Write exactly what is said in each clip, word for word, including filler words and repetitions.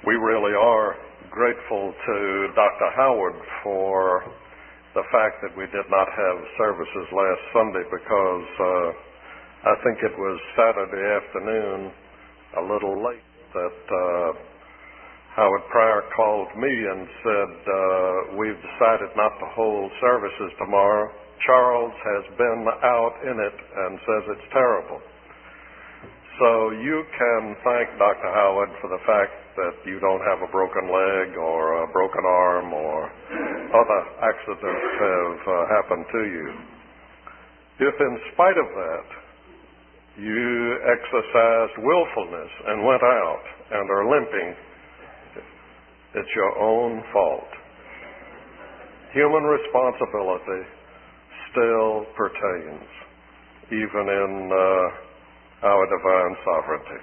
we really are grateful to Doctor Howard for the fact that we did not have services last Sunday because uh, I think it was Saturday afternoon, a little late, that uh, Howard Pryor called me and said, uh, we've decided not to hold services tomorrow. Charles has been out in it and says it's terrible. So you can thank Doctor Howard for the fact that you don't have a broken leg or a broken arm or other accidents have uh, happened to you. If in spite of that you exercised willfulness and went out and are limping, it's your own fault. Human responsibility still pertains, even in uh, our divine sovereignty.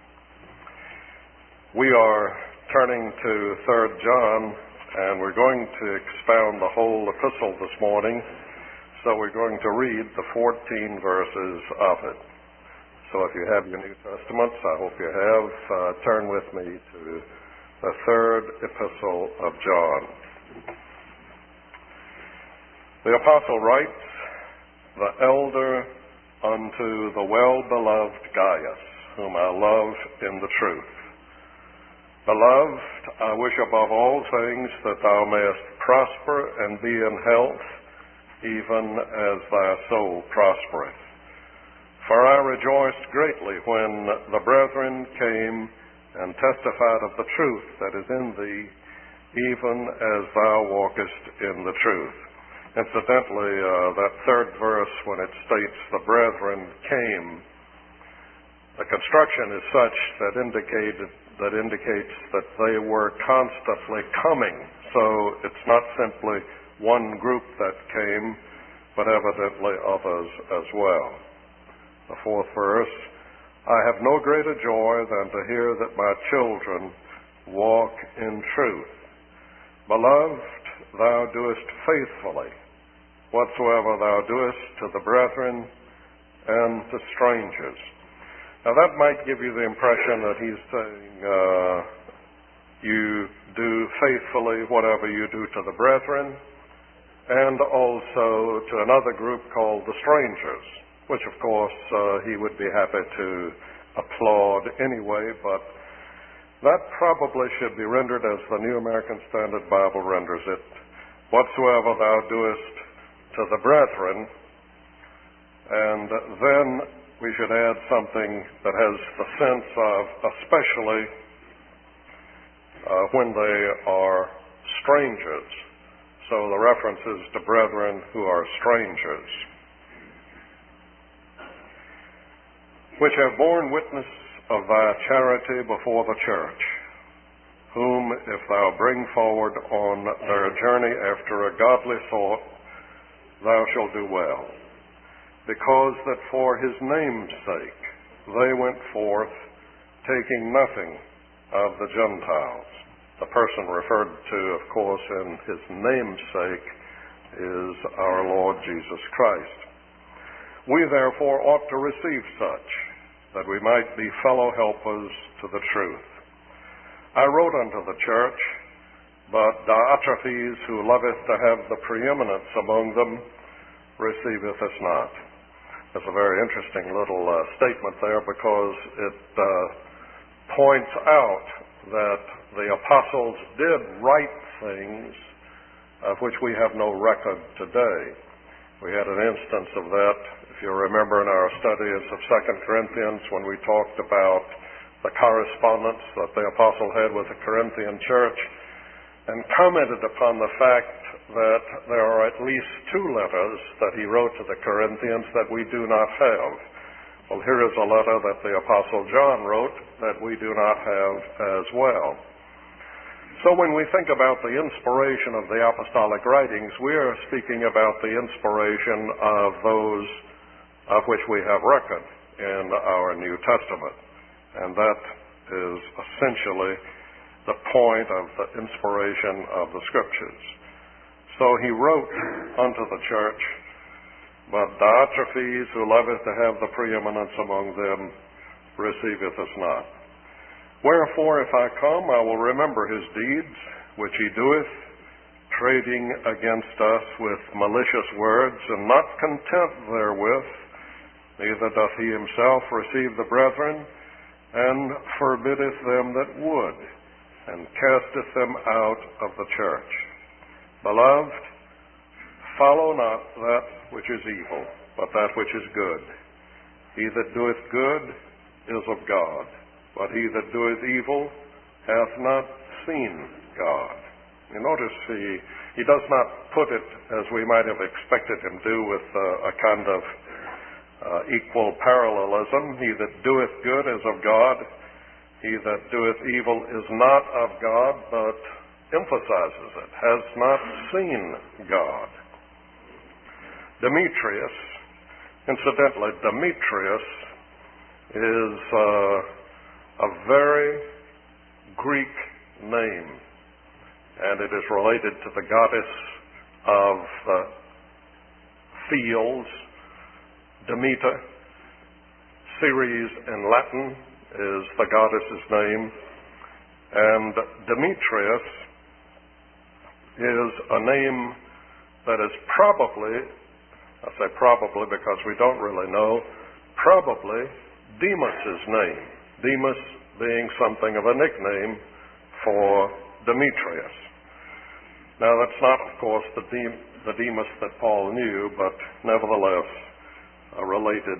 We are turning to Third John, and we're going to expound the whole epistle this morning, so we're going to read the fourteen verses of it. So if you have your New Testaments, I hope you have, uh, turn with me to the third epistle of John. The apostle writes, "The elder unto the well-beloved Gaius, whom I love in the truth. Beloved, I wish above all things that thou mayest prosper and be in health, even as thy soul prospereth. For I rejoiced greatly when the brethren came and testified of the truth that is in thee, even as thou walkest in the truth." Incidentally, uh, that third verse, when it states the brethren came, the construction is such that indicated that indicates that they were constantly coming. So it's not simply one group that came, but evidently others as well. The fourth verse, "I have no greater joy than to hear that my children walk in truth. Beloved, thou doest faithfully whatsoever thou doest to the brethren and to strangers." Now that might give you the impression that he's saying uh, you do faithfully whatever you do to the brethren, and also to another group called the strangers, which of course uh, he would be happy to applaud anyway, but that probably should be rendered as the New American Standard Bible renders it, "Whatsoever thou doest to the brethren," and then we should add something that has the sense of especially uh, when they are strangers. So the reference is to brethren who are strangers, "which have borne witness of thy charity before the church, whom if thou bring forward on their journey after a godly sort, thou shalt do well, because that for his name's sake they went forth, taking nothing of the Gentiles." The person referred to, of course, in his name's sake is our Lord Jesus Christ. "We therefore ought to receive such, that we might be fellow helpers to the truth. I wrote unto the church, but Diotrephes, who loveth to have the preeminence among them, receiveth us not." That's a very interesting little uh, statement there, because it uh, points out that the apostles did write things of which we have no record today. We had an instance of that, if you remember, in our studies of Second Corinthians, when we talked about the correspondence that the apostle had with the Corinthian church, and commented upon the fact that there are at least two letters that he wrote to the Corinthians that we do not have. Well, here is a letter that the Apostle John wrote that we do not have as well. So when we think about the inspiration of the apostolic writings, we are speaking about the inspiration of those of which we have record in our New Testament. And that is essentially the point of the inspiration of the Scriptures. So he wrote unto the church, "But Diotrephes, who loveth to have the preeminence among them, receiveth us not." Wherefore, if I come, I will remember his deeds, which he doeth, trading against us with malicious words, and not content therewith, neither doth he himself receive the brethren, and forbiddeth them that would, and casteth them out of the church. Beloved, follow not that which is evil, but that which is good. He that doeth good is of God, but he that doeth evil hath not seen God. You notice he, he does not put it as we might have expected him to with uh, a kind of uh, equal parallelism. He that doeth good is of God. He that doeth evil is not of God, but emphasizes it, has not seen God. Demetrius, incidentally, Demetrius is uh, a very Greek name, and it is related to the goddess of uh, fields, Demeter. Ceres in Latin is the goddess's name, and Demetrius is a name that is probably, I say probably because we don't really know, probably Demas's name. Demas being something of a nickname for Demetrius. Now that's not, of course, the, Dem- the Demas that Paul knew, but nevertheless a related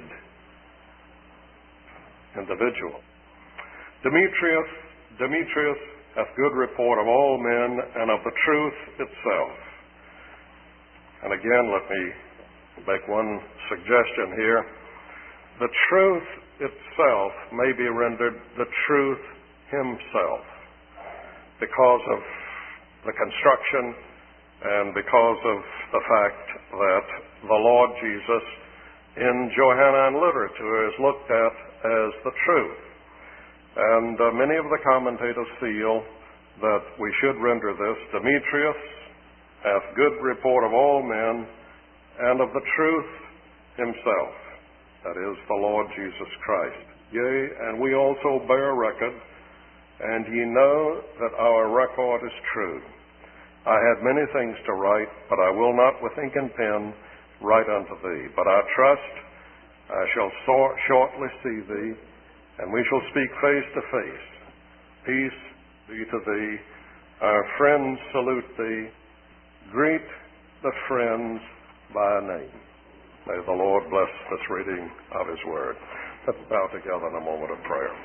individual. Demetrius, Demetrius hath good report of all men and of the truth itself. And again, let me make one suggestion here. The truth itself may be rendered the truth himself because of the construction and because of the fact that the Lord Jesus in Johannine literature is looked at as the truth. And uh, many of the commentators feel that we should render this, Demetrius hath good report of all men and of the truth himself, that is, the Lord Jesus Christ. Yea, and we also bear record, and ye know that our record is true. I had many things to write, but I will not with ink and pen write unto thee. But I trust I shall so- shortly see thee, and we shall speak face to face. Peace be to thee. Our friends salute thee. Greet the friends by name. May the Lord bless this reading of his word. Let's bow together in a moment of prayer.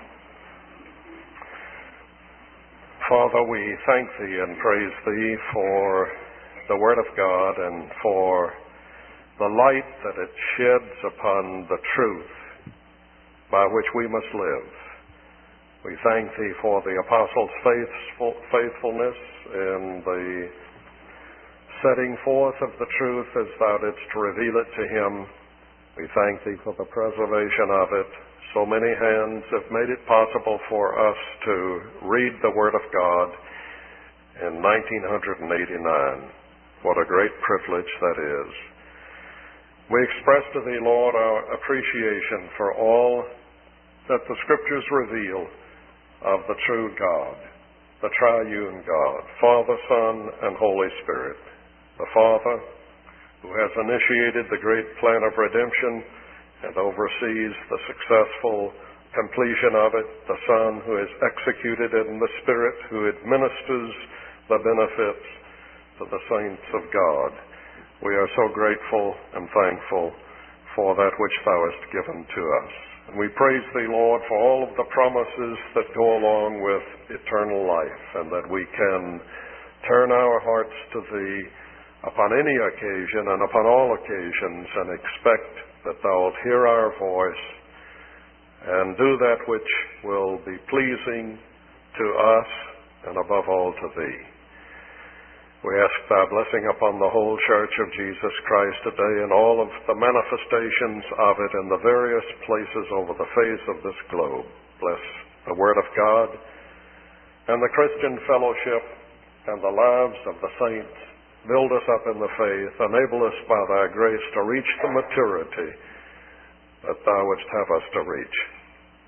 Father, we thank thee and praise thee for the word of God and for the light that it sheds upon the truth by which we must live. We thank thee for the apostles' faithful, faithfulness in the setting forth of the truth as thou didst reveal it to him. We thank thee for the preservation of it. So many hands have made it possible for us to read the Word of God in nineteen eighty-nine. What a great privilege that is. We express to thee, Lord, our appreciation for all that the Scriptures reveal of the true God, the triune God, Father, Son, and Holy Spirit. The Father, who has initiated the great plan of redemption and oversees the successful completion of it, the Son, who has executed it, and the Spirit, who administers the benefits to the saints of God. We are so grateful and thankful for that which thou hast given to us. And we praise thee, Lord, for all of the promises that go along with eternal life, and that we can turn our hearts to thee upon any occasion and upon all occasions and expect that thou wilt hear our voice and do that which will be pleasing to us and above all to thee. We ask thy blessing upon the whole Church of Jesus Christ today and all of the manifestations of it in the various places over the face of this globe. Bless the Word of God and the Christian fellowship and the lives of the saints. Build us up in the faith. Enable us by thy grace to reach the maturity that thou wouldst have us to reach.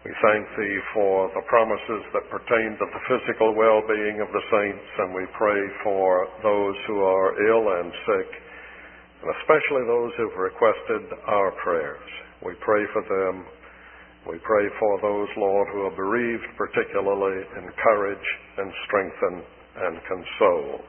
We thank Thee for the promises that pertain to the physical well-being of the saints, and we pray for those who are ill and sick, and especially those who've requested our prayers. We pray for them. We pray for those, Lord, who are bereaved, particularly encourage and strengthen and console.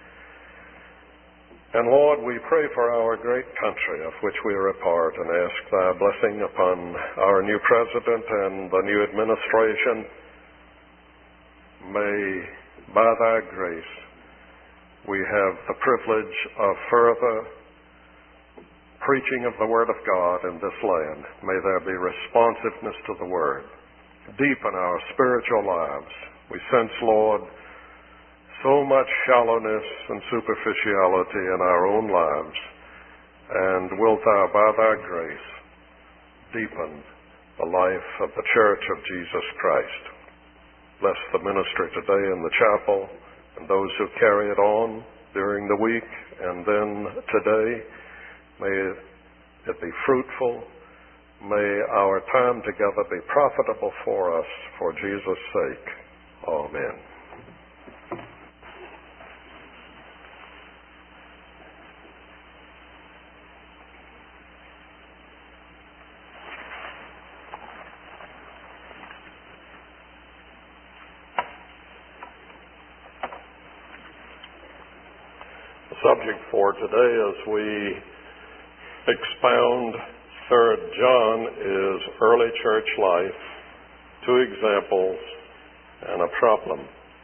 And Lord, we pray for our great country of which we are a part, and ask Thy blessing upon our new president and the new administration. May, by Thy grace, we have the privilege of further preaching of the Word of God in this land. May there be responsiveness to the Word. Deepen our spiritual lives. We sense, Lord, so much shallowness and superficiality in our own lives, and wilt Thou, by Thy grace, deepen the life of the Church of Jesus Christ. Bless the ministry today in the chapel and those who carry it on during the week and then today. May it be fruitful. May our time together be profitable for us for Jesus' sake. Amen. Subject for today as we expound Third John is early church life, two examples, and a problem.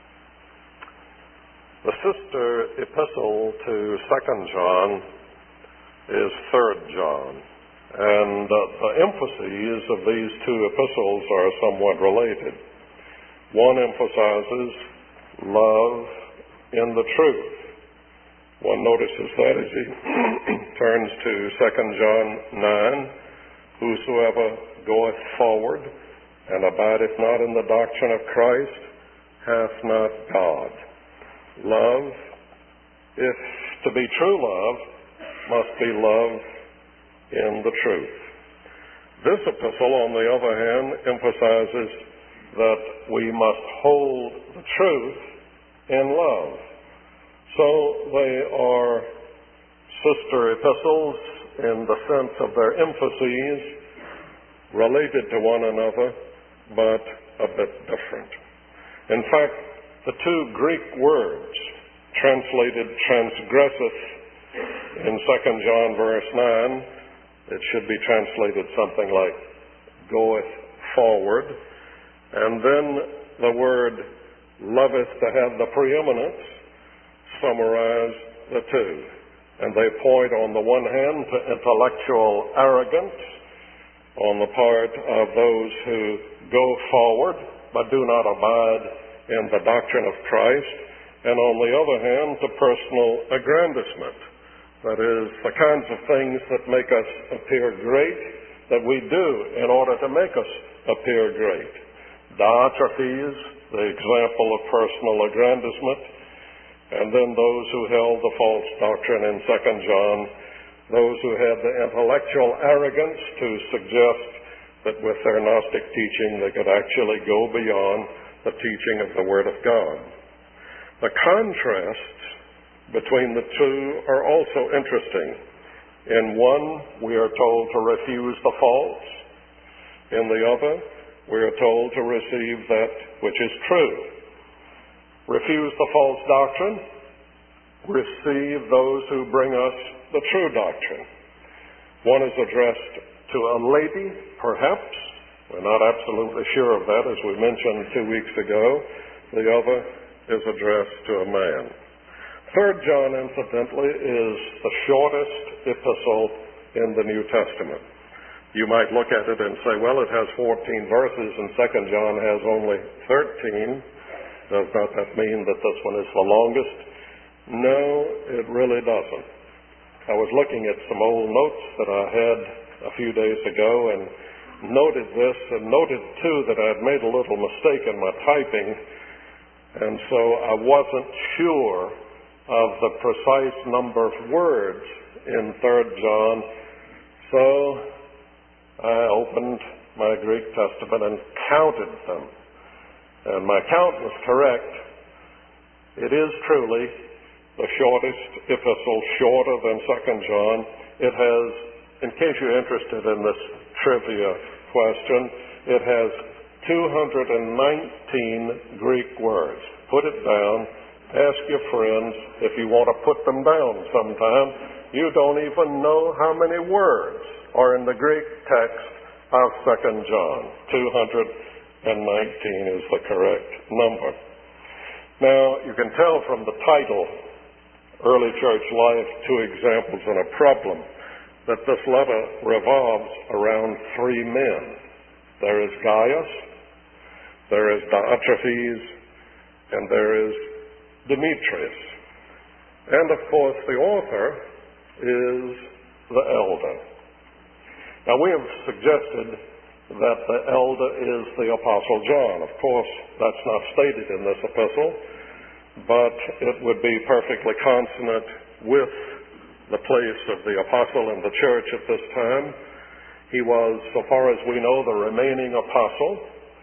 The sister epistle to Second John is Third John, and uh, the emphases of these two epistles are somewhat related. One emphasizes love in the truth. One notices that as he turns to Second John nine, whosoever goeth forward and abideth not in the doctrine of Christ hath not God. Love, if to be true love, must be love in the truth. This epistle, on the other hand, emphasizes that we must hold the truth in love. So they are sister epistles in the sense of their emphases, related to one another, but a bit different. In fact, the two Greek words translated transgresseth in Second John verse nine, it should be translated something like goeth forward, and then the word loveth to have the preeminence summarize the two. And they point on the one hand to intellectual arrogance on the part of those who go forward but do not abide in the doctrine of Christ, and on the other hand to personal aggrandizement. That is, the kinds of things that make us appear great that we do in order to make us appear great. Diotrephes, the example of personal aggrandizement, and then those who held the false doctrine in Second John, those who had the intellectual arrogance to suggest that with their Gnostic teaching they could actually go beyond the teaching of the Word of God. The contrasts between the two are also interesting. In one, we are told to refuse the false. In the other, we are told to receive that which is true. Refuse the false doctrine, receive those who bring us the true doctrine. One is addressed to a lady, perhaps. We're not absolutely sure of that, as we mentioned two weeks ago. The other is addressed to a man. Third John, incidentally, is the shortest epistle in the New Testament. You might look at it and say, well, it has fourteen verses and Second John has only thirteen. Does not that mean that this one is the longest? No, it really doesn't. I was looking at some old notes that I had a few days ago and noted this, and noted too that I had made a little mistake in my typing, and so I wasn't sure of the precise number of words in Third John. So I opened my Greek Testament and counted them. And my count was correct. It is truly the shortest epistle, shorter than Second John. It has, in case you're interested in this trivia question, it has two hundred nineteen Greek words. Put it down. Ask your friends if you want to put them down sometime. You don't even know how many words are in the Greek text of Second John. two hundred nineteen is the correct number. Now, you can tell from the title, Early Church Life, Two Examples and a Problem, that this letter revolves around three men. There is Gaius, there is Diotrephes, and there is Demetrius. And of course, the author is the elder. Now, we have suggested that the elder is the Apostle John. Of course, that's not stated in this epistle, but it would be perfectly consonant with the place of the apostle in the church at this time. He was, so far as we know, the remaining apostle.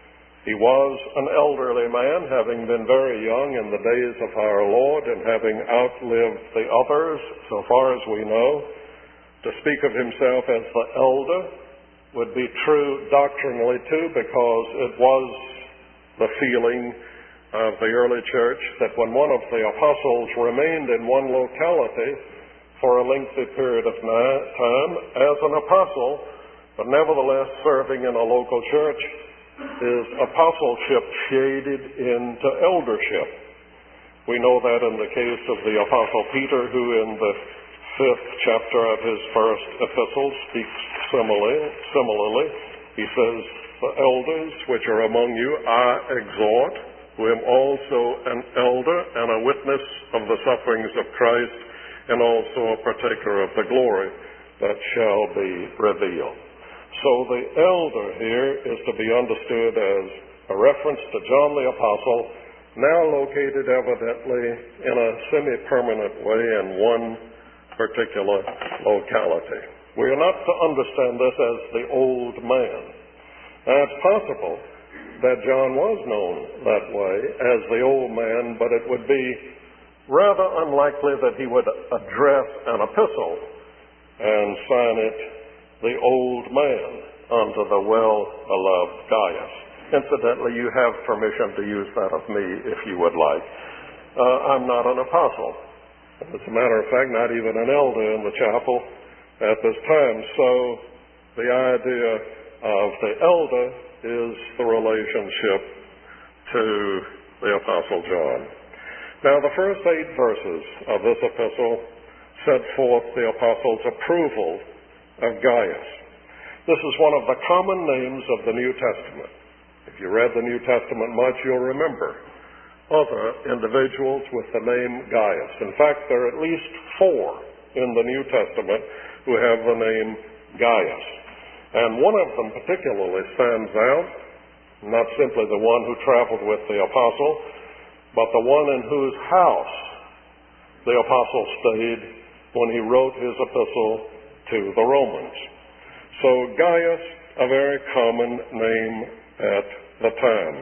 He was an elderly man, having been very young in the days of our Lord and having outlived the others, so far as we know. To speak of himself as the elder would be true doctrinally too, because it was the feeling of the early church that when one of the apostles remained in one locality for a lengthy period of time as an apostle, but nevertheless serving in a local church, his apostleship shaded into eldership. We know that in the case of the Apostle Peter, who in the fifth chapter of his first epistle speaks similarly. Similarly, he says, "The elders which are among you I exhort, who am also an elder and a witness of the sufferings of Christ, and also a partaker of the glory that shall be revealed." So the elder here is to be understood as a reference to John the Apostle, now located evidently in a semi-permanent way in one particular locality. We are not to understand this as the old man. Now, it's possible that John was known that way as the old man, but it would be rather unlikely that he would address an epistle and sign it the old man unto the well-beloved Gaius. Incidentally, you have permission to use that of me if you would like. Uh, I'm not an apostle. As a matter of fact, not even an elder in the chapel at this time. So the idea of the elder is the relationship to the Apostle John. Now, the first eight verses of this epistle set forth the apostle's approval of Gaius. This is one of the common names of the New Testament. If you read the New Testament much, you'll remember other individuals with the name Gaius. In fact, there are at least four in the New Testament who have the name Gaius. And one of them particularly stands out, not simply the one who traveled with the apostle, but the one in whose house the apostle stayed when he wrote his epistle to the Romans. So Gaius, a very common name at the time.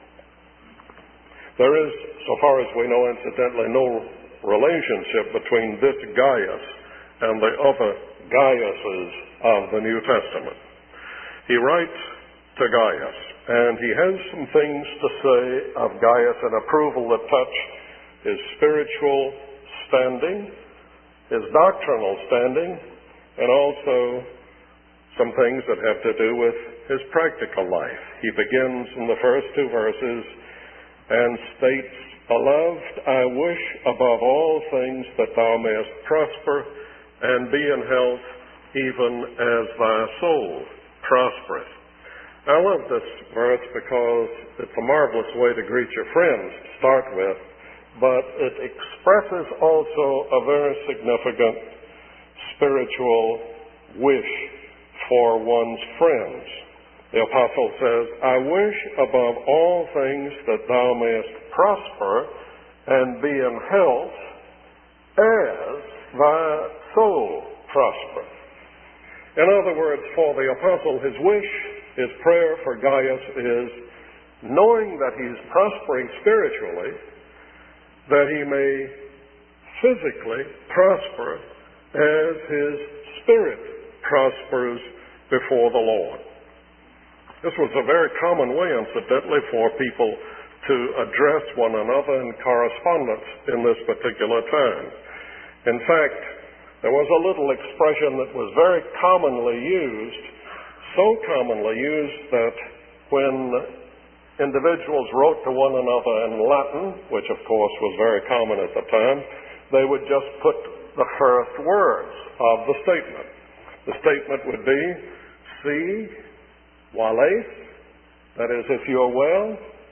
There is, so far as we know, incidentally, no relationship between this Gaius and the other Gaiuses of the New Testament. He writes to Gaius, and he has some things to say of Gaius in approval that touch his spiritual standing, his doctrinal standing, and also some things that have to do with his practical life. He begins in the first two verses and states, "Beloved, I wish above all things that thou mayest prosper and be in health, even as thy soul prospereth." I love this verse because it's a marvelous way to greet your friends to start with, but it expresses also a very significant spiritual wish for one's friends. The apostle says, "I wish above all things that thou mayest prosper and be in health as thy soul prospereth." In other words, for the apostle, his wish his prayer for Gaius is, knowing that he's prospering spiritually, that he may physically prosper as his spirit prospers before the Lord. This was a very common way, incidentally, for people to address one another in correspondence in this particular time. In fact, there was a little expression that was very commonly used, so commonly used that when individuals wrote to one another in Latin, which of course was very common at the time, they would just put the first words of the statement. The statement would be, si vales, that is, if you're well,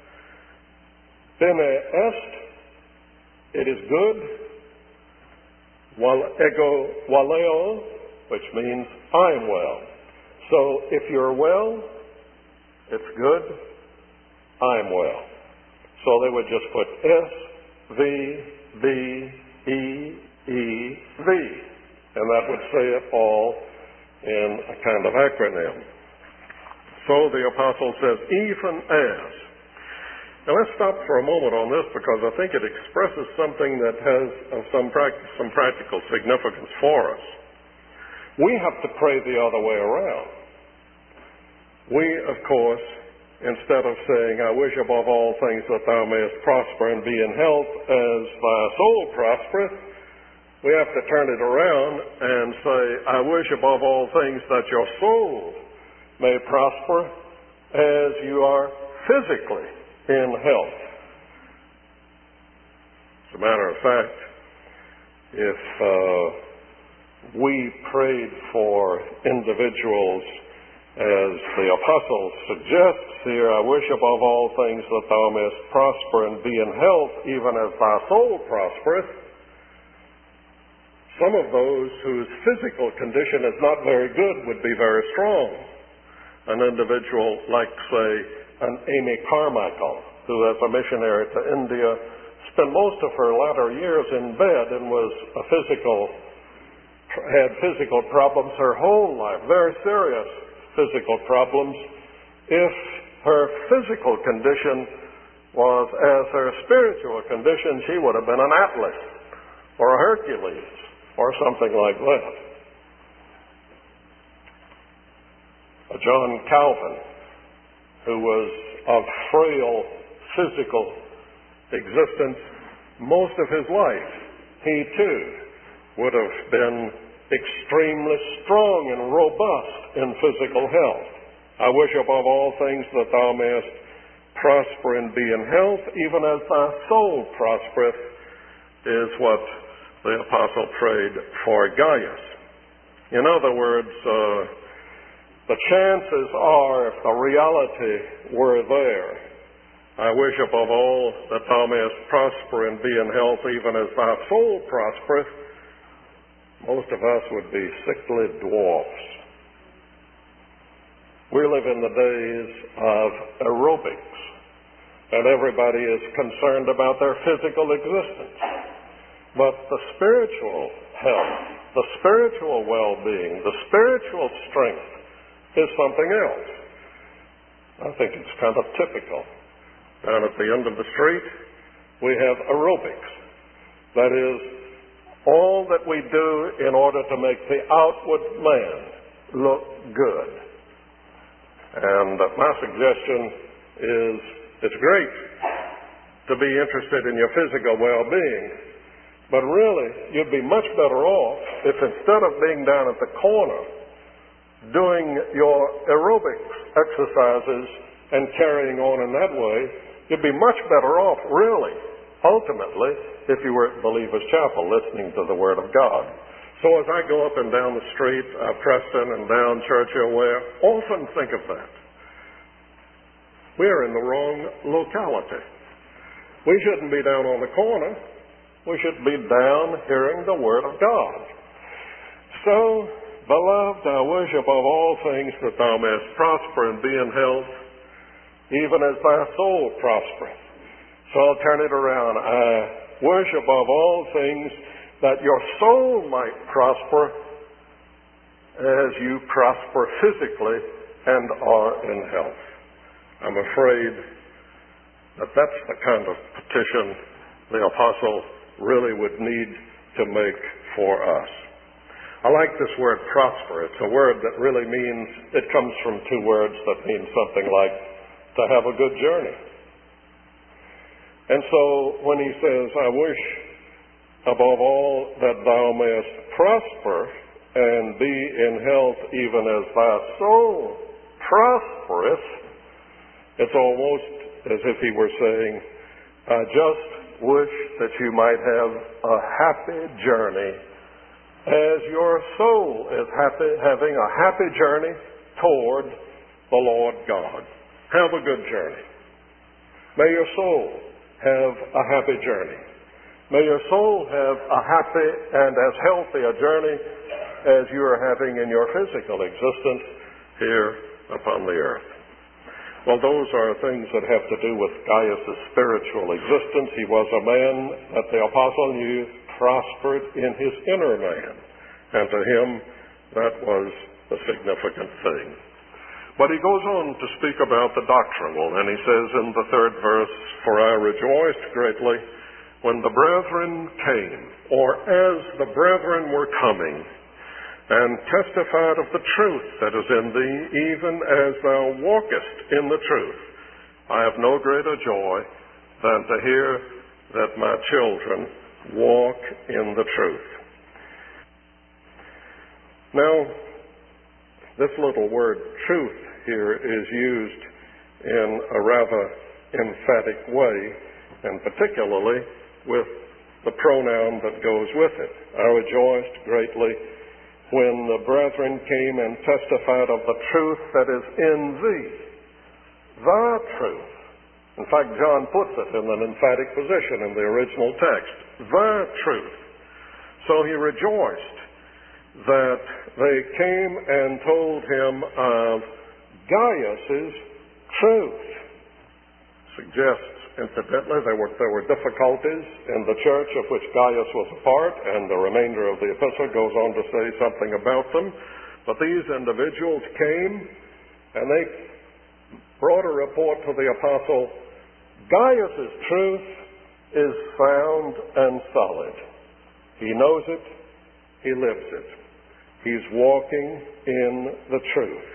bene est, it is good, val ego valeo, which means I'm well. So if you're well, it's good, I'm well. So they would just put S, V, B, E, E, V. And that would say it all in a kind of acronym. So the apostle says, even as. Now let's stop for a moment on this because I think it expresses something that has uh, some, pract- some practical significance for us. We have to pray the other way around. We, of course, instead of saying, I wish above all things that thou mayest prosper and be in health as thy soul prospereth, we have to turn it around and say, I wish above all things that your soul may prosper as you are physically in health. As a matter of fact, if uh, we prayed for individuals as the apostle suggests here, I wish above all things that thou mayest prosper and be in health, even as thy soul prospereth. Some of those whose physical condition is not very good would be very strong. An individual like, say, an Amy Carmichael, who as a missionary to India spent most of her latter years in bed and was a physical, had physical problems her whole life, very serious physical problems. If her physical condition was as her spiritual condition, she would have been an Atlas or a Hercules or something like that. John Calvin, who was of frail physical existence most of his life, he too would have been extremely strong and robust in physical health. I wish above all things that thou mayest prosper and be in health, even as thy soul prospereth, is what the apostle prayed for Gaius. In other words, uh, the chances are, if the reality were there, I wish above all that thou mayest prosper and be in health, even as thy soul prospereth, most of us would be sickly dwarfs. We live in the days of aerobics, and everybody is concerned about their physical existence. But the spiritual health, the spiritual well-being, the spiritual strength is something else. I think it's kind of typical. Down at the end of the street, we have aerobics. That is, all that we do in order to make the outward man look good. And my suggestion is, it's great to be interested in your physical well-being, but really, you'd be much better off if instead of being down at the corner doing your aerobics exercises and carrying on in that way, you'd be much better off, really, ultimately, if you were at Believers Chapel listening to the Word of God. So as I go up and down the street, uh, Preston and down Churchill Way, often think of that. We're in the wrong locality. We shouldn't be down on the corner. We should be down hearing the Word of God. So, beloved, I wish above all things that thou mayest prosper and be in health, even as thy soul prospereth. So I'll turn it around. I wish above all things that your soul might prosper as you prosper physically and are in health. I'm afraid that that's the kind of petition the apostle really would need to make for us. I like this word prosper. It's a word that really means, it comes from two words that mean something like to have a good journey. And so when he says, I wish above all that thou mayest prosper and be in health even as thy soul prospereth, it's almost as if he were saying, I just wish that you might have a happy journey as your soul is happy, having a happy journey toward the Lord God. Have a good journey. May your soul have a happy journey. May your soul have a happy and as healthy a journey as you are having in your physical existence here upon the earth. Well, those are things that have to do with Gaius' spiritual existence. He was a man that the apostle knew prospered in his inner man, and to him that was a significant thing. But he goes on to speak about the doctrinal, and he says in the third verse, For I rejoiced greatly when the brethren came, or as the brethren were coming, and testified of the truth that is in thee, even as thou walkest in the truth. I have no greater joy than to hear that my children walk in the truth. Now, this little word truth here is used in a rather emphatic way, and particularly with the pronoun that goes with it. I rejoiced greatly when the brethren came and testified of the truth that is in thee, the truth. In fact, John puts it in an emphatic position in the original text, the truth. So he rejoiced that they came and told him of Gaius' truth. Suggests, incidentally, there were, there were difficulties in the church of which Gaius was a part, and the remainder of the epistle goes on to say something about them. But these individuals came, and they brought a report to the apostle. Gaius' truth is sound and solid. He knows it. He lives it. He's walking in the truth.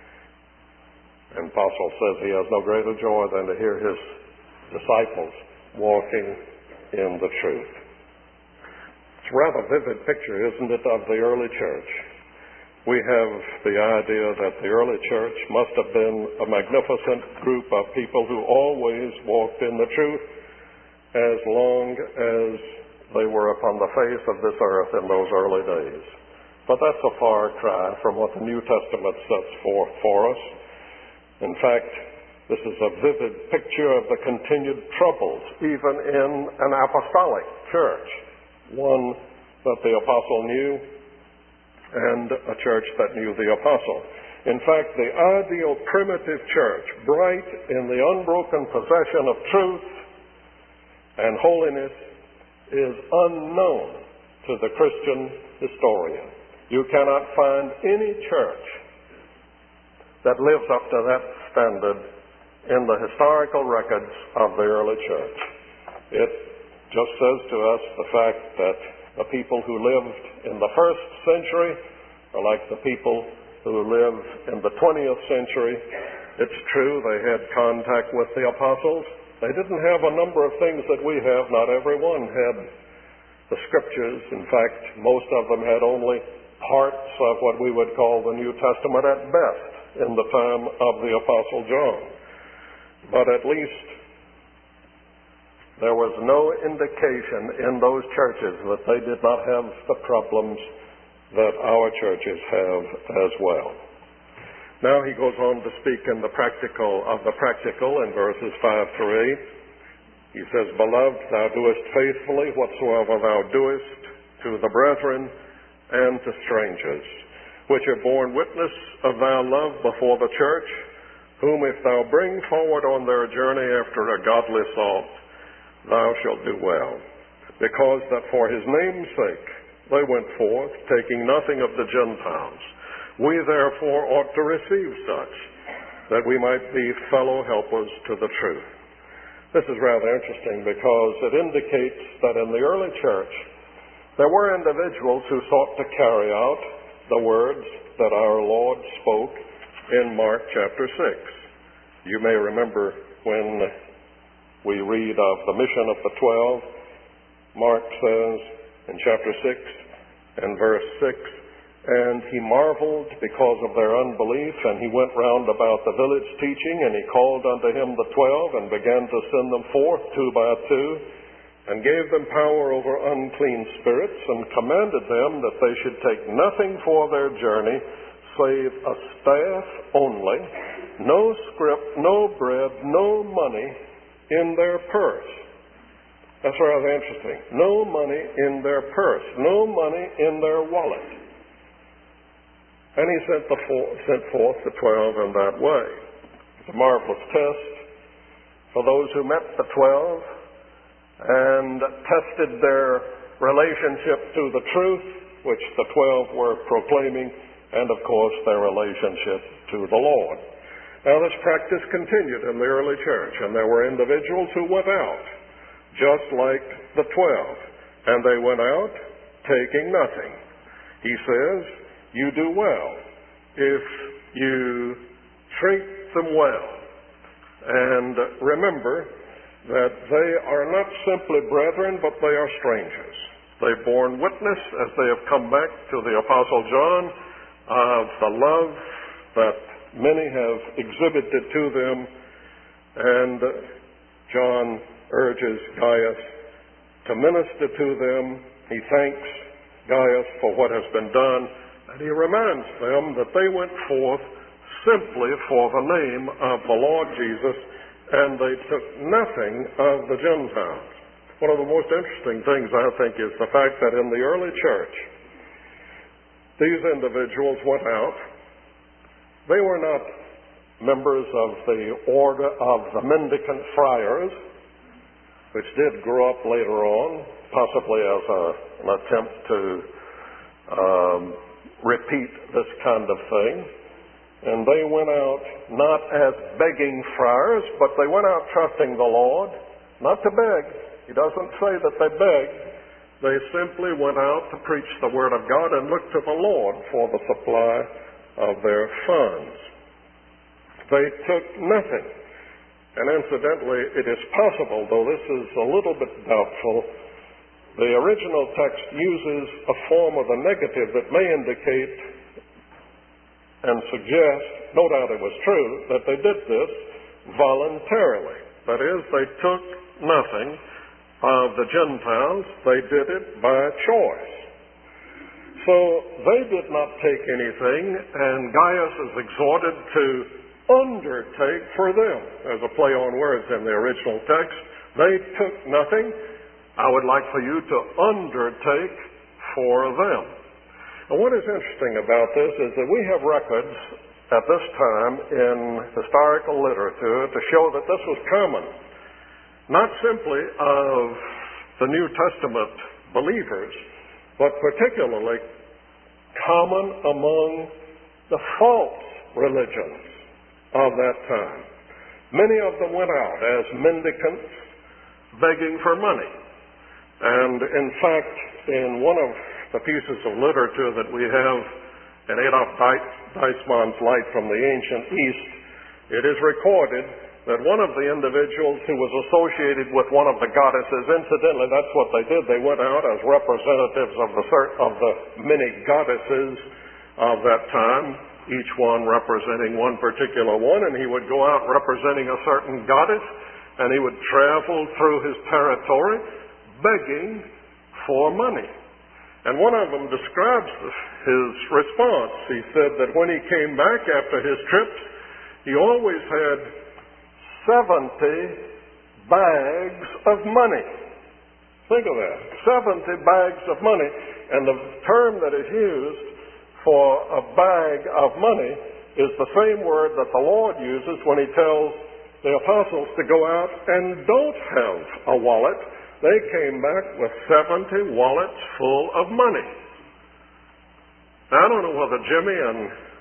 And the apostle says he has no greater joy than to hear his disciples walking in the truth. It's a rather vivid picture, isn't it, of the early church? We have the idea that the early church must have been a magnificent group of people who always walked in the truth as long as they were upon the face of this earth in those early days. But that's a far cry from what the New Testament sets forth for us. In fact, this is a vivid picture of the continued troubles, even in an apostolic church, one that the apostle knew and a church that knew the apostle. In fact, the ideal primitive church, bright in the unbroken possession of truth and holiness, is unknown to the Christian historian. You cannot find any church that lives up to that standard in the historical records of the early church. It just says to us the fact that the people who lived in the first century are like the people who live in the twentieth century. It's true they had contact with the apostles. They didn't have a number of things that we have. Not everyone had the scriptures. In fact, most of them had only parts of what we would call the New Testament at best in the time of the Apostle John. But at least there was no indication in those churches that they did not have the problems that our churches have as well. Now he goes on to speak in the practical of the practical in verses five through eight. He says, Beloved, thou doest faithfully whatsoever thou doest to the brethren and to strangers, which have borne witness of thy love before the church, whom if thou bring forward on their journey after a godly sort, thou shalt do well. Because that for his name's sake they went forth, taking nothing of the Gentiles, We therefore ought to receive such, that we might be fellow helpers to the truth. This is rather interesting because it indicates that in the early church there were individuals who sought to carry out the words that our Lord spoke in Mark chapter six. You may remember when we read of the mission of the twelve, Mark says in chapter six and verse six, "And he marveled because of their unbelief, and he went round about the village teaching, and he called unto him the twelve, and began to send them forth two by two, and gave them power over unclean spirits, and commanded them that they should take nothing for their journey, save a staff only, no scrip, no bread, no money in their purse." That's rather interesting. No money in their purse, no money in their wallet. And he sent, the four, sent forth the twelve in that way. It's a marvelous test for those who met the twelve and tested their relationship to the truth, which the twelve were proclaiming, and of course their relationship to the Lord. Now this practice continued in the early church, and there were individuals who went out just like the twelve, and they went out taking nothing. He says, you do well if you treat them well. And remember that they are not simply brethren, but they are strangers. They've borne witness as they have come back to the Apostle John of the love that many have exhibited to them. And John urges Gaius to minister to them. He thanks Gaius for what has been done, and he reminds them that they went forth simply for the name of the Lord Jesus, and they took nothing of the Gentiles. One of the most interesting things, I think, is the fact that in the early church, these individuals went out. They were not members of the order of the mendicant friars, which did grow up later on, possibly as a, an attempt to um, repeat this kind of thing. And they went out not as begging friars, but they went out trusting the Lord, not to beg. He doesn't say that they begged. They simply went out to preach the Word of God and look to the Lord for the supply of their funds. They took nothing. And incidentally, it is possible, though this is a little bit doubtful, the original text uses a form of the negative that may indicate and suggest, no doubt it was true, that they did this voluntarily. That is, they took nothing of the Gentiles. They did it by choice. So they did not take anything, and Gaius is exhorted to undertake for them. There's a play on words in the original text. They took nothing. I would like for you to undertake for them. And what is interesting about this is that we have records at this time in historical literature to show that this was common, not simply of the New Testament believers, but particularly common among the false religions of that time. Many of them went out as mendicants begging for money. And in fact, in one of the pieces of literature that we have in Adolf Deismann's Light from the Ancient East, it is recorded that one of the individuals who was associated with one of the goddesses, incidentally, that's what they did. They went out as representatives of the, of the many goddesses of that time, each one representing one particular one, and he would go out representing a certain goddess, and he would travel through his territory begging for money. And one of them describes his response. He said that when he came back after his trips, he always had seventy bags of money. Think of that. seventy bags of money. And the term that is used for a bag of money is the same word that the Lord uses when he tells the apostles to go out and don't have a wallet. They came back with seventy wallets full of money. Now, I don't know whether Jimmy and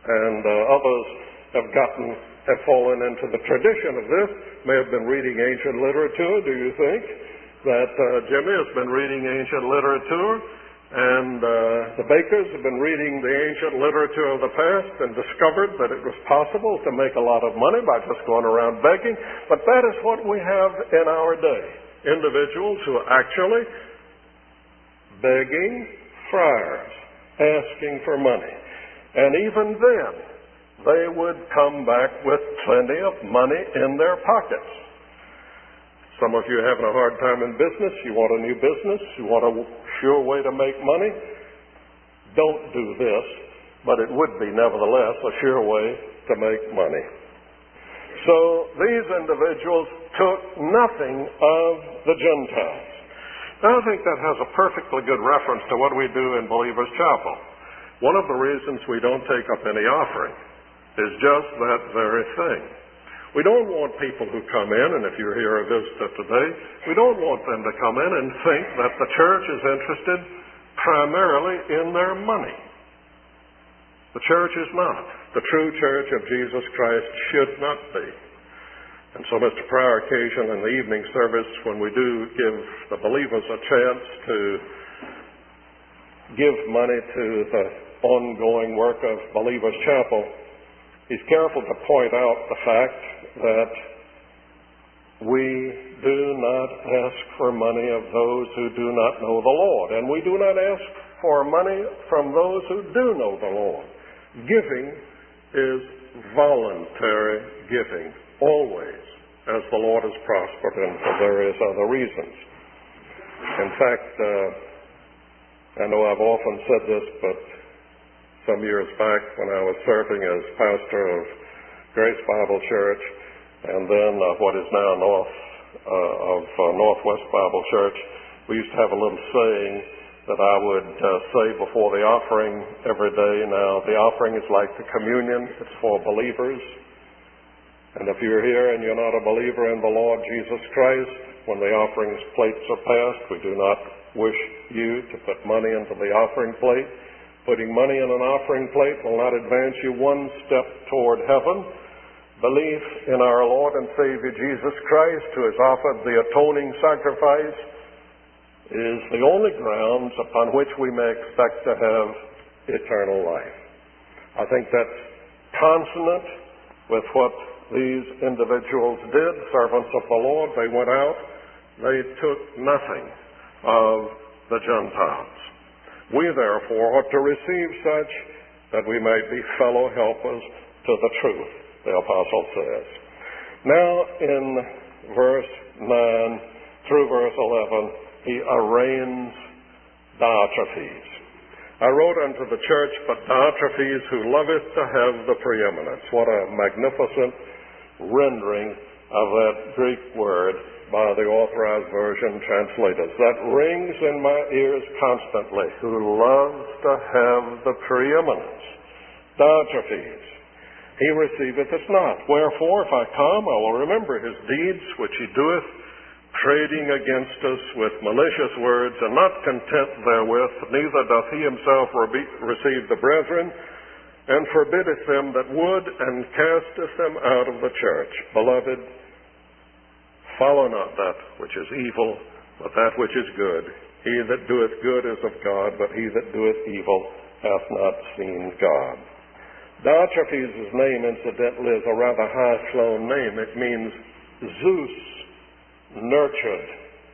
And uh, others have gotten, have fallen into the tradition of this, may have been reading ancient literature, do you think? That uh, Jimmy has been reading ancient literature, and uh, the Bakers have been reading the ancient literature of the past and discovered that it was possible to make a lot of money by just going around begging. But that is what we have in our day. Individuals who are actually begging friars, asking for money. And even then, they would come back with plenty of money in their pockets. Some of you are having a hard time in business. You want a new business. You want a sure way to make money. Don't do this, but it would be nevertheless a sure way to make money. So these individuals took nothing of the Gentiles. Now, I think that has a perfectly good reference to what we do in Believers Chapel. One of the reasons we don't take up any offering is just that very thing. We don't want people who come in, and if you're here a visitor today, we don't want them to come in and think that the church is interested primarily in their money. The church is not. The true church of Jesus Christ should not be. And so, Mister Prior, occasion in the evening service, when we do give the believers a chance to give money to the ongoing work of Believers Chapel, he's careful to point out the fact that we do not ask for money of those who do not know the Lord, and we do not ask for money from those who do know the Lord. Giving is voluntary giving, always, as the Lord has prospered and for various other reasons. In fact, uh, I know I've often said this, but some years back when I was serving as pastor of Grace Bible Church and then uh, what is now North uh, of uh, Northwest Bible Church, we used to have a little saying that I would uh, say before the offering every day. Now, the offering is like the communion. It's for believers. And if you're here and you're not a believer in the Lord Jesus Christ, when the offering plates are passed, we do not wish you to put money into the offering plate. Putting money in an offering plate will not advance you one step toward heaven. Belief in our Lord and Savior Jesus Christ, who has offered the atoning sacrifice, is the only grounds upon which we may expect to have eternal life. I think that's consonant with what these individuals did, servants of the Lord. They went out. They took nothing of the Gentiles. We, therefore, ought to receive such that we may be fellow helpers to the truth, the apostle says. Now, in verse nine through verse eleven, he arraigns Diotrephes. I wrote unto the church, but Diotrephes, who loveth to have the preeminence. What a magnificent rendering of that Greek word by the Authorized Version translators. That rings in my ears constantly. Who loves to have the preeminence. Diotrephes. He receiveth us not. Wherefore, if I come, I will remember his deeds, which he doeth, trading against us with malicious words, and not content therewith, neither doth he himself receive the brethren, and forbiddeth them that would, and casteth them out of the church. Beloved, follow not that which is evil, but that which is good. He that doeth good is of God, but he that doeth evil hath not seen God. Diotrephes' name, incidentally, is a rather high-flown name. It means Zeus nurtured.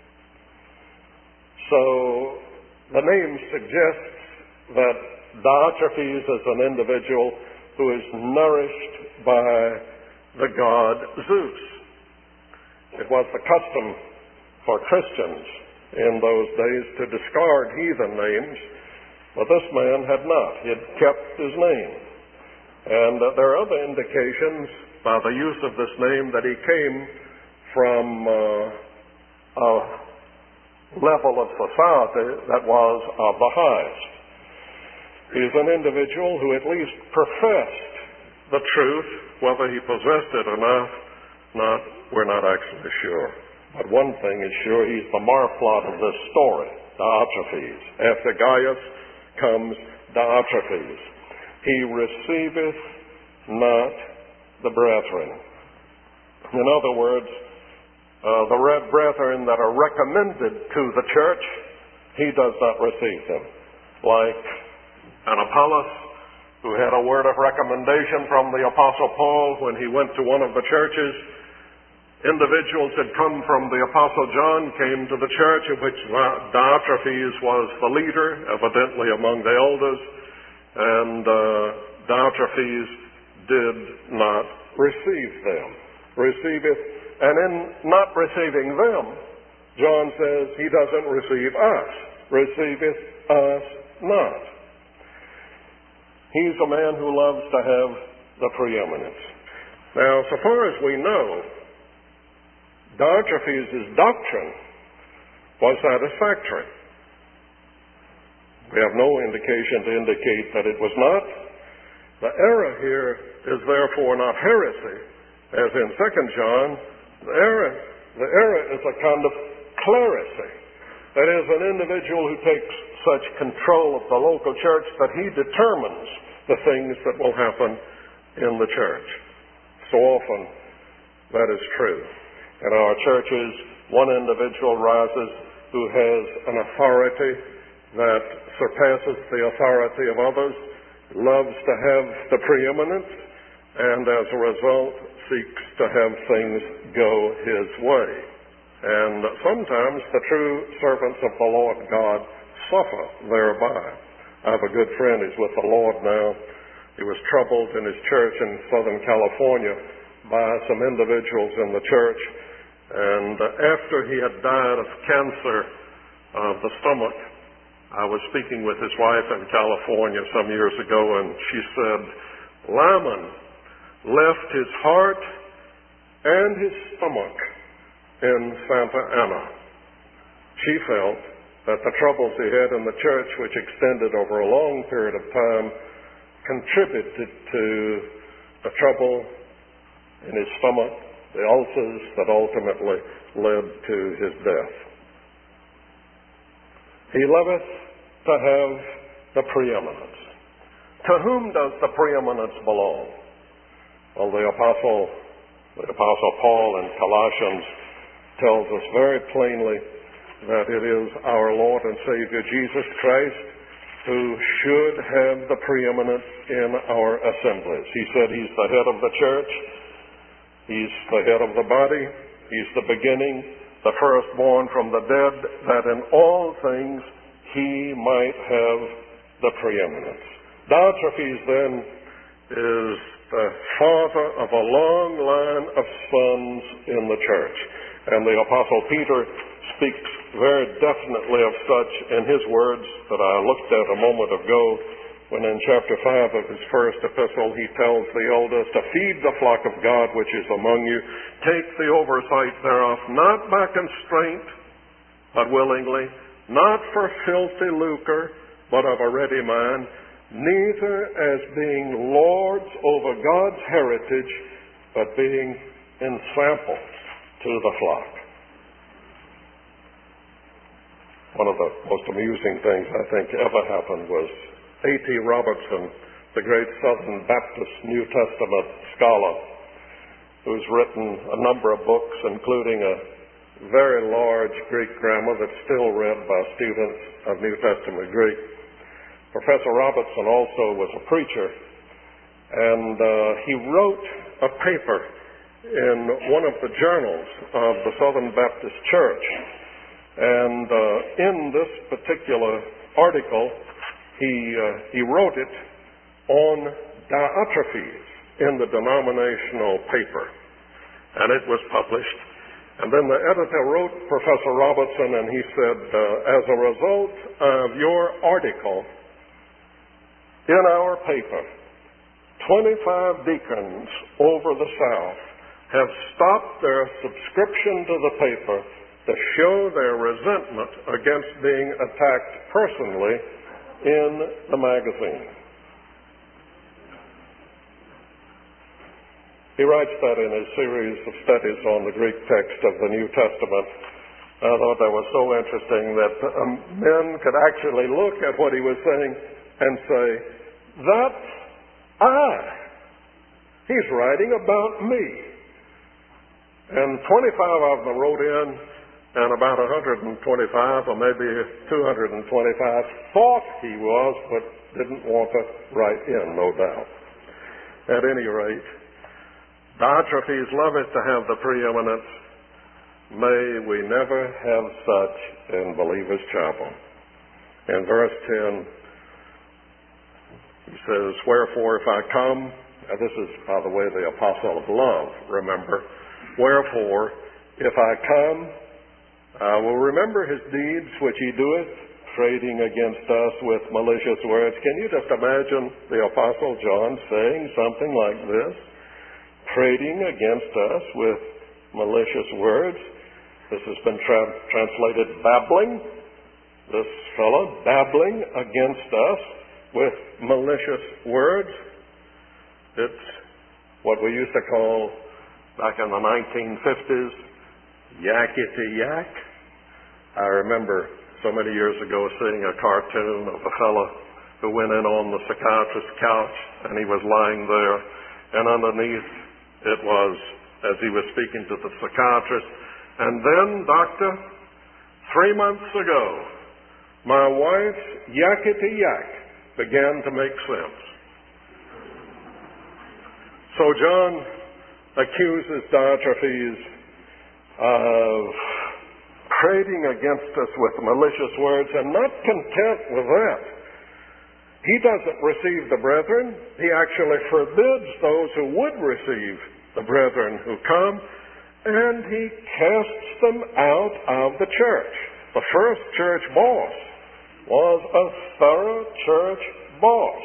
So the name suggests that Diotrephes is an individual who is nourished by the god Zeus. It was the custom for Christians in those days to discard heathen names, but this man had not. He had kept his name. And uh, there are other indications by the use of this name that he came from uh, a level of society that was of the highest. He is an individual who at least professed the truth. Whether he possessed it or not, not we're not actually sure. But one thing is sure, he's the marplot of this story, Diotrephes. After Gaius comes Diotrephes. he receiveth not the brethren. In other words, uh, the red brethren that are recommended to the church, he does not receive them. Like an Apollos, who had a word of recommendation from the Apostle Paul when he went to one of the churches. Individuals had come from the Apostle John, came to the church in which Diotrephes was the leader, evidently among the elders, and uh, Diotrephes did not receive them. Receiveth, and in not receiving them, John says he doesn't receive us. Receiveth us not. He's a man who loves to have the preeminence. Now, so far as we know, Diotrephes' doctrine was satisfactory. We have no indication to indicate that it was not. The error here is therefore not heresy, as in Second John. The error, the error is a kind of clerisy. That is, an individual who takes such control of the local church that he determines the things that will happen in the church. So often that is true. In our churches, one individual rises who has an authority that surpasses the authority of others, loves to have the preeminence, and as a result seeks to have things go his way. And sometimes the true servants of the Lord God suffer thereby. I have a good friend who's with the Lord now. He was troubled in his church in Southern California by some individuals in the church. And after he had died of cancer of the stomach, I was speaking with his wife in California some years ago, and she said, Lyman left his heart and his stomach in Santa Ana. She felt that the troubles he had in the church, which extended over a long period of time, contributed to the trouble in his stomach, the ulcers that ultimately led to his death. He loveth to have the preeminence. To whom does the preeminence belong? Well, the apostle, the apostle Paul in Colossians tells us very plainly that it is our Lord and Savior Jesus Christ who should have the preeminence in our assemblies. He said he's the head of the church. He's the head of the body. He's the beginning, the firstborn from the dead, that in all things he might have the preeminence. Diotrephes then is the father of a long line of sons in the church. And the Apostle Peter speaks very definitely of such in his words that I looked at a moment ago, when in chapter five of his first epistle he tells the elders to feed the flock of God which is among you, take the oversight thereof, not by constraint, but willingly, not for filthy lucre, but of a ready mind, neither as being lords over God's heritage, but being ensamples to the flock. One of the most amusing things I think ever happened was A T Robertson, the great Southern Baptist New Testament scholar, who's written a number of books, including a very large Greek grammar that's still read by students of New Testament Greek. Professor Robertson also was a preacher, and uh, he wrote a paper in one of the journals of the Southern Baptist Church. And uh, in this particular article, he, uh, he wrote it on Diotrephes in the denominational paper. And it was published. And then the editor wrote Professor Robertson, and he said, uh, as a result of your article in our paper, twenty-five deacons over the South have stopped their subscription to the paper to show their resentment against being attacked personally in the magazine. He writes that in his series of studies on the Greek text of the New Testament. I thought that was so interesting that um, men could actually look at what he was saying and say, that I. He's writing about me. And twenty-five of them wrote in, and about one hundred twenty-five, or maybe two hundred twenty-five, thought he was, but didn't want to write in, no doubt. At any rate, Diotrephes loveth to have the preeminence. May we never have such in Believers' Chapel. In verse ten, he says, wherefore if I come, now this is, by the way, the apostle of love, remember. Wherefore, if I come, I will remember his deeds which he doeth, trading against us with malicious words. Can you just imagine the apostle John saying something like this? Trading against us with malicious words. This has been tra- translated babbling. This fellow babbling against us with malicious words. It's what we used to call, back in the nineteen fifties, yakety yak. I remember so many years ago seeing a cartoon of a fellow who went in on the psychiatrist's couch, and he was lying there, and underneath it was, as he was speaking to the psychiatrist, and then, doctor, three months ago, my wife's yakety yak began to make sense. So John accuses Diotrephes of trading against us with malicious words, and not content with that. He doesn't receive the brethren. He actually forbids those who would receive the brethren who come, and he casts them out of the church. The first church boss was a thorough church boss.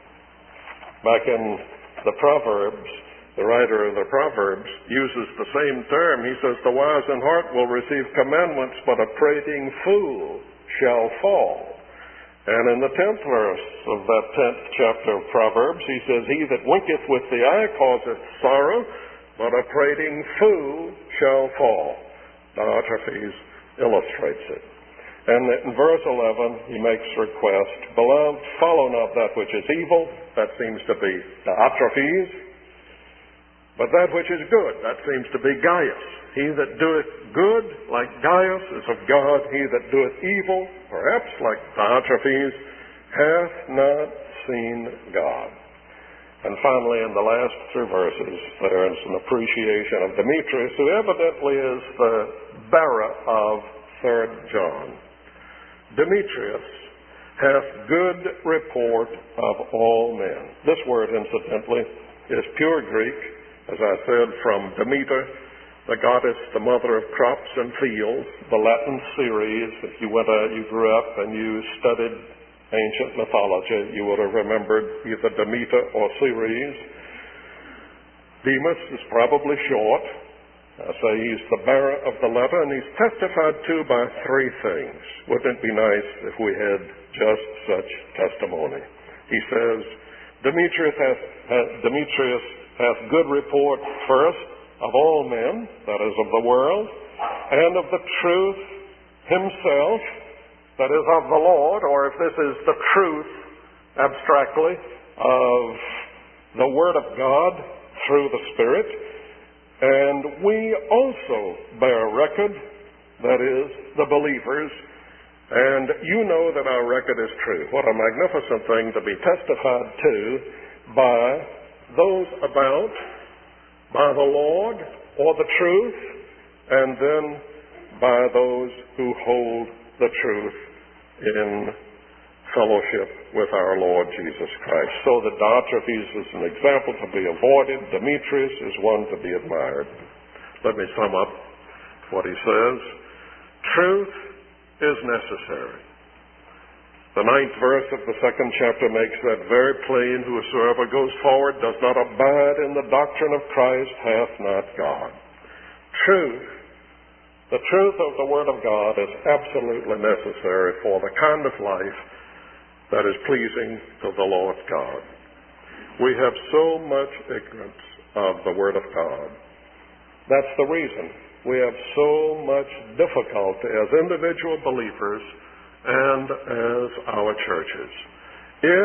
Back in the Proverbs, the writer of the Proverbs uses the same term. He says, the wise in heart will receive commandments, but a prating fool shall fall. And in the tenth verse of that tenth chapter of Proverbs, he says, he that winketh with the eye causeth sorrow, but a prating fool shall fall. Diotrephes illustrates it. And in verse eleven, he makes request, beloved, follow not that which is evil. That seems to be Diotrephes. But that which is good, that seems to be Gaius. He that doeth good, like Gaius, is of God. He that doeth evil, perhaps like Diotrephes, hath not seen God. And finally, in the last three verses, there is an appreciation of Demetrius, who evidently is the bearer of Third John. Demetrius hath good report of all men. This word, incidentally, is pure Greek, as I said, from Demeter, the goddess, the mother of crops and fields, the Latin Ceres. If you went out, you grew up and you studied ancient mythology, you would have remembered either Demeter or Ceres. Demas is probably short. I say he's the bearer of the letter, and he's testified to by three things. Wouldn't it be nice if we had just such testimony? He says, Demetrius hath, hath, Demetrius hath good report first of all men, that is of the world, and of the truth himself, that is of the Lord, or if this is the truth, abstractly, of the Word of God through the Spirit. And we also bear record, that is, the believers, and you know that our record is true. What a magnificent thing to be testified to by those about, by the Lord, or the truth, and then by those who hold the truth in fellowship with our Lord Jesus Christ. So that Diotrephes is an example to be avoided. Demetrius is one to be admired. Let me sum up what he says. Truth is necessary. The ninth verse of the second chapter makes that very plain. Whosoever goes forward does not abide in the doctrine of Christ hath not God. Truth, the truth of the Word of God is absolutely necessary for the kind of life that is pleasing to the Lord God. We have so much ignorance of the Word of God. That's the reason we have so much difficulty as individual believers and as our churches. If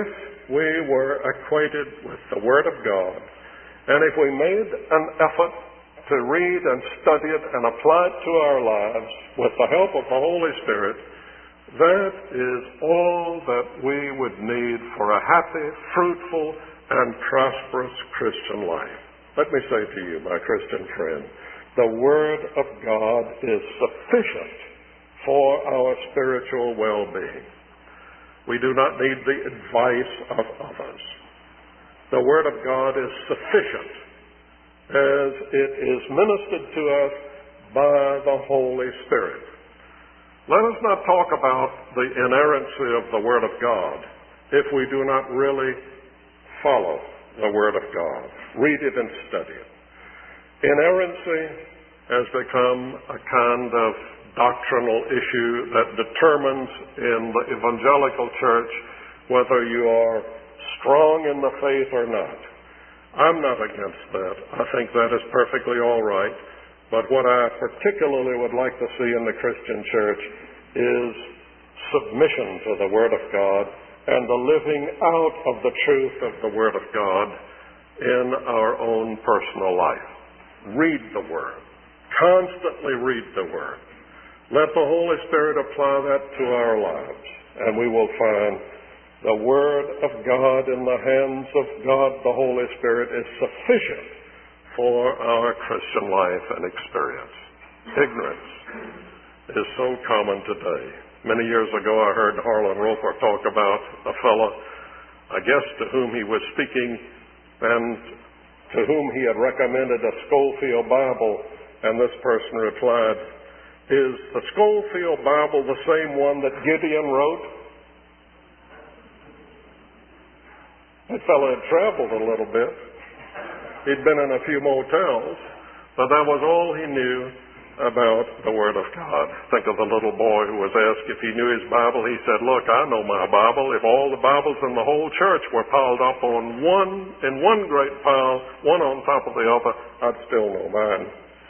we were acquainted with the Word of God, and if we made an effort to read and study it and apply it to our lives with the help of the Holy Spirit, that is all that we would need for a happy, fruitful, and prosperous Christian life. Let me say to you, my Christian friend, the Word of God is sufficient for our spiritual well-being. We do not need the advice of others. The Word of God is sufficient as it is ministered to us by the Holy Spirit. Let us not talk about the inerrancy of the Word of God if we do not really follow the Word of God, read it and study it. Inerrancy has become a kind of doctrinal issue that determines in the evangelical church whether you are strong in the faith or not. I'm not against that. I think that is perfectly all right. But what I particularly would like to see in the Christian church is submission to the Word of God and the living out of the truth of the Word of God in our own personal life. Read the Word. Constantly read the Word. Let the Holy Spirit apply that to our lives, and we will find the Word of God in the hands of God, the Holy Spirit, is sufficient for our Christian life and experience. Ignorance is so common today. Many years ago I heard Harlan Roper talk about a fellow, I guess, to whom he was speaking and to whom he had recommended a Scofield Bible, and this person replied, "Is the Scofield Bible the same one that Gideon wrote?" That fellow had traveled a little bit. He'd been in a few motels, but that was all he knew about the Word of God. Think of the little boy who was asked if he knew his Bible. He said, "Look, I know my Bible. If all the Bibles in the whole church were piled up on one, in one great pile, one on top of the other, I'd still know mine."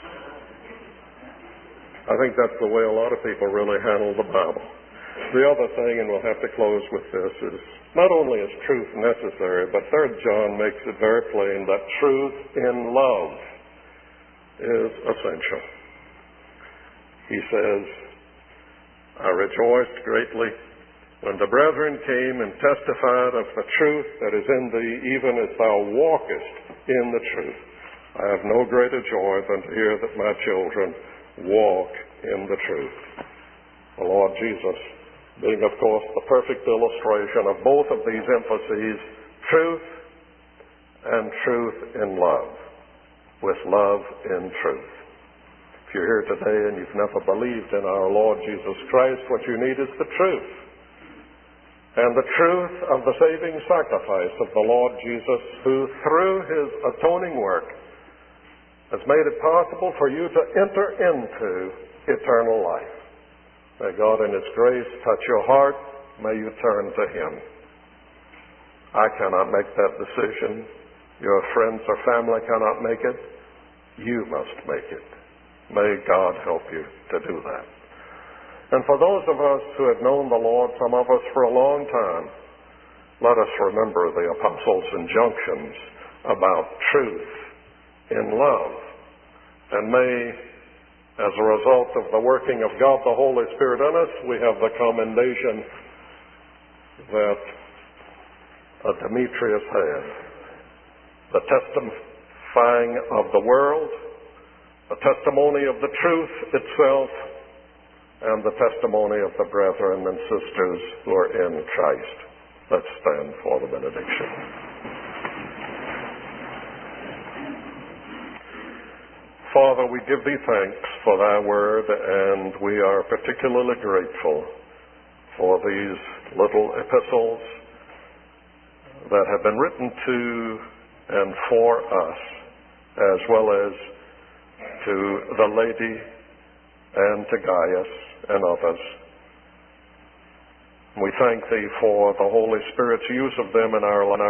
I think that's the way a lot of people really handle the Bible. The other thing, and we'll have to close with this, is not only is truth necessary, but Third John makes it very plain that truth in love is essential. He says, "I rejoiced greatly when the brethren came and testified of the truth that is in thee, even as thou walkest in the truth. I have no greater joy than to hear that my children walk in the truth." The Lord Jesus, being, of course, the perfect illustration of both of these emphases, truth and truth in love, with love in truth. If you're here today and you've never believed in our Lord Jesus Christ, what you need is the truth. And the truth of the saving sacrifice of the Lord Jesus, who through his atoning work has made it possible for you to enter into eternal life. May God in his grace touch your heart. May you turn to him. I cannot make that decision. Your friends or family cannot make it. You must make it. May God help you to do that. And for those of us who have known the Lord, some of us for a long time, let us remember the apostles' injunctions about truth in love. And may, as a result of the working of God the Holy Spirit in us, we have the commendation that uh, Demetrius had. The testifying of the world, the testimony of the truth itself, and the testimony of the brethren and sisters who are in Christ. Let's stand for the benediction. Father, we give thee thanks for thy word, and we are particularly grateful for these little epistles that have been written to and for us, as well as to the lady and to Gaius and others. We thank thee for the Holy Spirit's use of them in our lives.